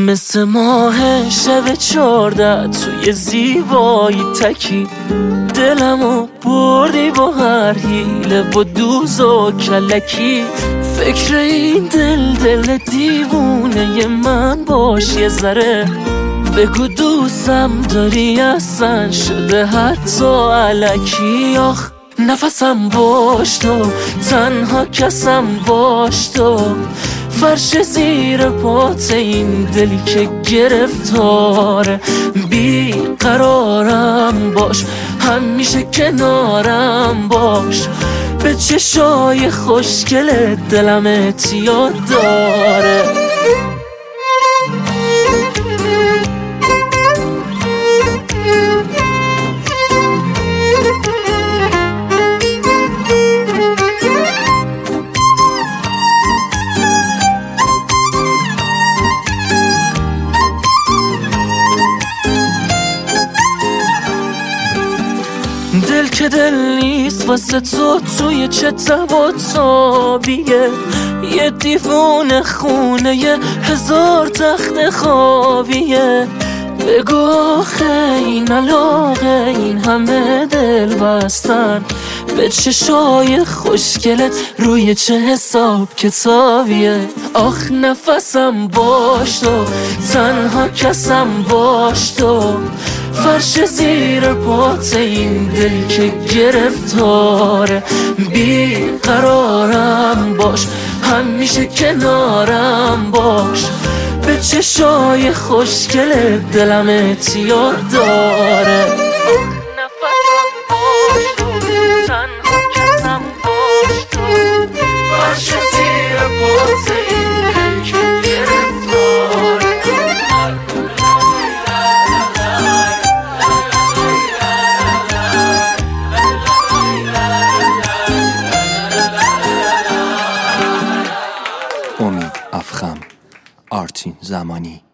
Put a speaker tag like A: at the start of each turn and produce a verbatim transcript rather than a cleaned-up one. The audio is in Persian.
A: مثل ماه شب چارده توی زیبایی تکی، دلمو بردی با هر حیله با دوز و کلکی. فکر این دل دل دیوونه من باش یه ذره، بگو دوستم داری اصلا شده حتی الکی. آخ نفسم باش تو، تنها کسم باش تو، فرش زیر پات این دلی که گرفتاره. بی قرارم باش، همیشه کنارم باش، به چشای خوشگل دلم اعتیاد داره. دل که دل نیست واسه تو توی چه تب و تابیه، یه دیوونه خونه یه هزار تخت خوابیه. بگو آخه این علاقه این همه دل بستن، به چشای خوشگلت روی چه حساب کتابیه. آخ نفسم باش تو، تنها کسم باش تو، فرش زیر پات این دل که گرفتاره. بی قرارم باش، همیشه کنارم باش، به چشای خوشگل دلم اعتیاد داره. نفسم باش تو، تنها کسم باش تو، فرش زیر پات این دل که گرفتاره.
B: امید افخم، آرتین زمانی.